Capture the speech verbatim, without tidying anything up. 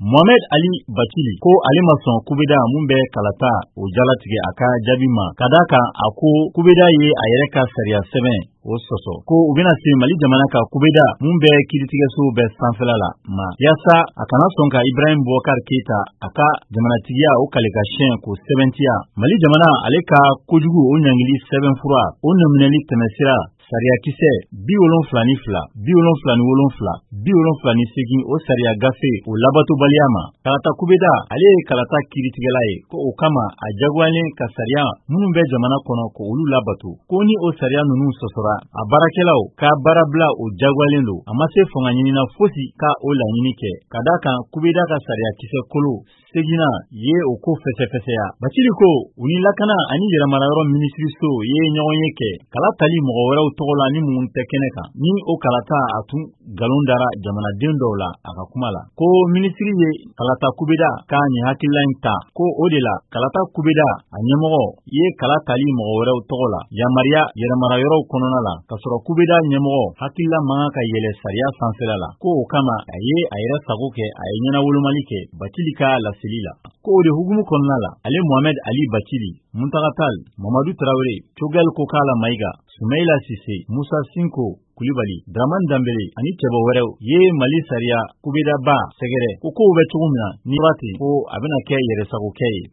Mohamed Ali Bakili ko ale ma sɔn kubeda mun bɛ kalata o jalatigɛ a ka jaabi ma ka da kan a ko kubeda ye a yɛrɛ ka sariya sɛbɛn o sɔsɔ ko u bɛna se Mali jamana ka kubeda mun bɛ kiiritigɛso bɛɛ sanfɛla la ma yasa a kana sɔn ka Ibrahim Boubacar Keita a ka jamanatigiya o kale ka siɲɛ ko sɛbɛntiya Mali jamana ale ka kojugu o ɲangili sɛbɛnfura o nɔminɛli tɛmɛsira sariya kisɛ bi wolonfila ni fila bi wolonfila ni wolonfila bi wolonfila ni segin o sariya gafe o labatobaliya ma kalata kubeda ale ye kalata kiiritigɛla ye ko o kama a jagoyalen ka sariya minnu bɛ jamana kɔnɔ ko olu labato ko ni o sariya ninnu sɔsɔra a baarakɛlaw ka baarabila o jagoyalen don a ma se fanga ɲinina fosi ka o laɲini kɛ ka da kan kubeda ka sariya kisɛ kolo segina ye o ko fɛsɛfɛsɛya Bakili ko u ni lakana ani yɛrɛmarayɔrɔ minisiriso ye ɲɔgɔn ye kɛ kala tali mɔgɔ wɛrɛw tɔgɔ la ni mun tɛ kɛnɛ kan ni o kalata a tun galon dara jamanaden dɔw la a ka kuma la ko minisiri ye kalata kubeda ka nin hakilila in ta ko o de la kalata kubeda a ɲɛmɔgɔ ye kala tali mɔgɔ wɛrɛw tɔgɔ la yamaruya yɛrɛmarayɔrɔw kɔnɔna la ka sɔrɔ kubeda ɲɛmɔgɔ hakilila mankan ka yɛlɛ sariya sanfɛla la ko o kama a ye a yɛrɛ sago kɛ a ye ɲɛnawolomali kɛ Bakili ka laseli la ko o de hukumu kɔnɔna la ale Mohamed Ali Bakili Muntaka Tall Mamadu Traoré Choguel Kokala Maïga Soumaïla Cissé Moussa Sinko Kulibali Dramane Dambele ani cɛbɔ wɛrɛw ye Mali sariya kubeda ba sɛgɛrɛ ko kow bɛ cogo min na ni waati ko a bɛna kɛ yɛrɛsagokɛ ye